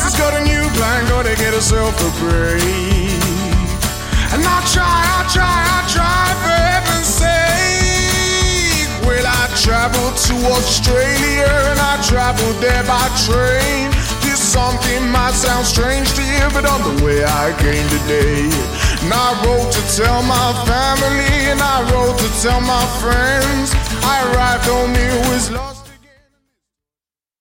has got a new plan, gonna get herself a break. And I try, for heaven's sake. Well, I traveled to Australia and I traveled there by train. This something might sound strange to you, but on the way I came today. And I wrote to tell my family and I wrote to tell my friends. I arrived home, it was lost.